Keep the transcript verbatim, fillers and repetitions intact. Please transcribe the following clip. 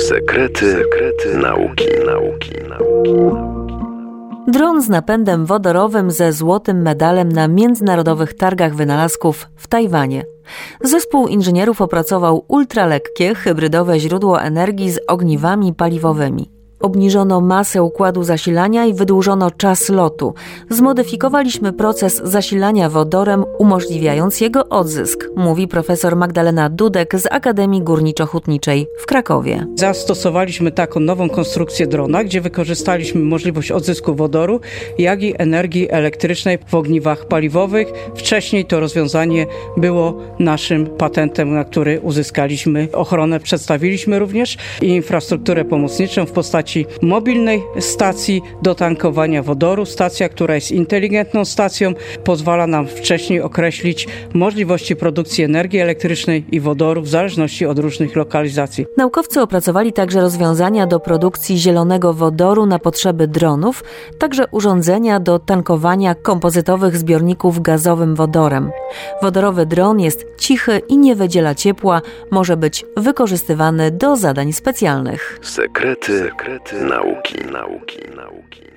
Sekrety, sekrety nauki, nauki, nauki. Dron z napędem wodorowym ze złotym medalem na międzynarodowych targach wynalazków w Tajwanie. Zespół inżynierów opracował ultralekkie, hybrydowe źródło energii z ogniwami paliwowymi. Obniżono masę układu zasilania i wydłużono czas lotu. Zmodyfikowaliśmy proces zasilania wodorem, umożliwiając jego odzysk, mówi profesor Magdalena Dudek z Akademii Górniczo-Hutniczej w Krakowie. Zastosowaliśmy taką nową konstrukcję drona, gdzie wykorzystaliśmy możliwość odzysku wodoru, jak i energii elektrycznej w ogniwach paliwowych. Wcześniej to rozwiązanie było naszym patentem, na który uzyskaliśmy ochronę. Przedstawiliśmy również i infrastrukturę pomocniczą w postaci mobilnej stacji do tankowania wodoru. Stacja, która jest inteligentną stacją, pozwala nam wcześniej określić możliwości produkcji energii elektrycznej i wodoru w zależności od różnych lokalizacji. Naukowcy opracowali także rozwiązania do produkcji zielonego wodoru na potrzeby dronów, także urządzenia do tankowania kompozytowych zbiorników gazowym wodorem. Wodorowy dron jest cichy i nie wydziela ciepła, może być wykorzystywany do zadań specjalnych. Sekrety, sekrety nauki, nauki, nauki.